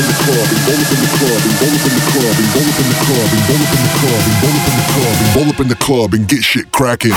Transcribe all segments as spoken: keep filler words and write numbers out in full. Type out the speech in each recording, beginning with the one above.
in the club, and roll up in the club, and roll up in the club, and roll up in the club, and roll up in the club, and roll up in the club, and roll up in the club and get shit cracking.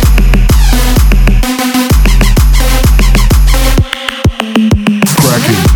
Cracking.